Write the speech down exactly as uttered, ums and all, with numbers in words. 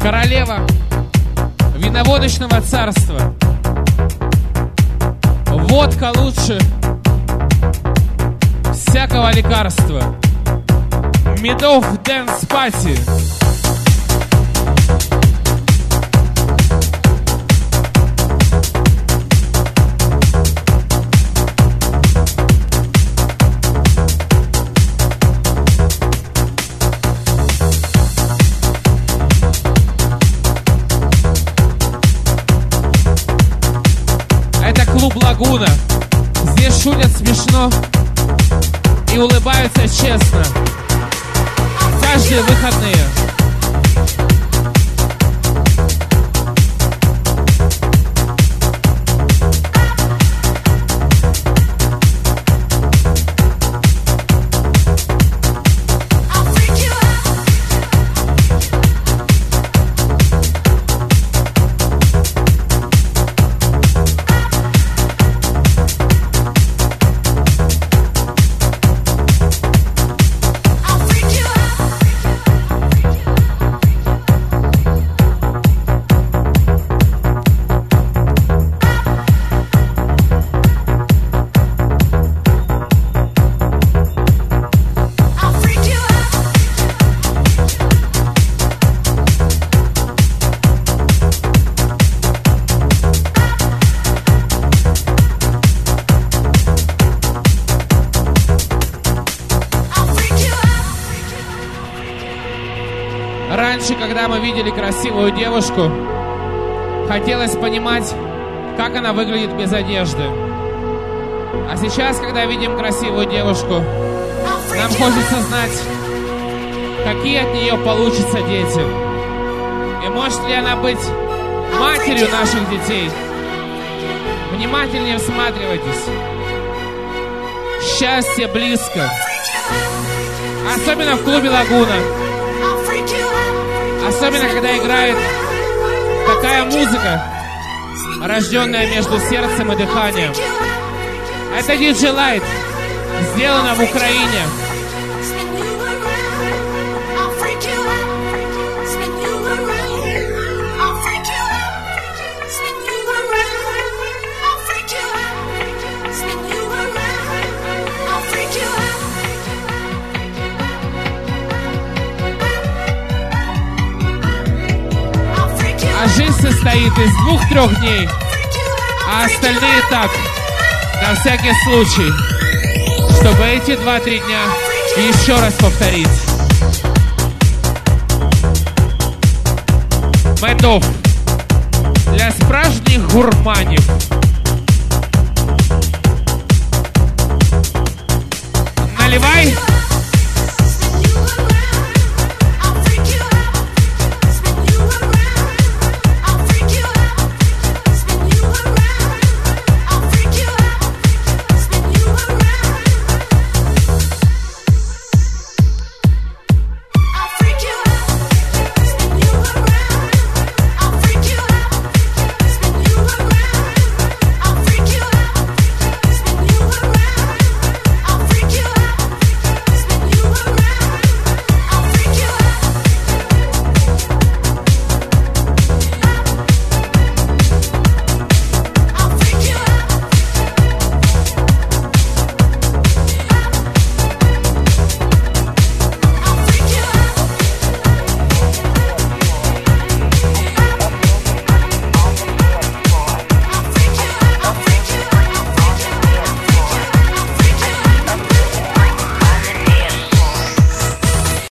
Королева виноводочного царства. Водка лучше всякого лекарства. Медов Dance Party. Это клуб Лагуна. Здесь шутят смешно и улыбаются честно. Каждые выходные. Раньше, когда мы видели красивую девушку, хотелось понимать, как она выглядит без одежды. А сейчас, когда видим красивую девушку, нам хочется знать, какие от нее получатся дети. И может ли она быть матерью наших детей? Внимательнее всматривайтесь. Счастье близко. Особенно в клубе Лагуна. Особенно, когда играет такая музыка, рожденная между сердцем и дыханием. Это диджей Light, сделано в Украине. А жизнь состоит из двух-трех дней, а остальные так, на всякий случай, чтобы эти два-три дня еще раз повторить. Медов для справжніх гурманів. Наливай!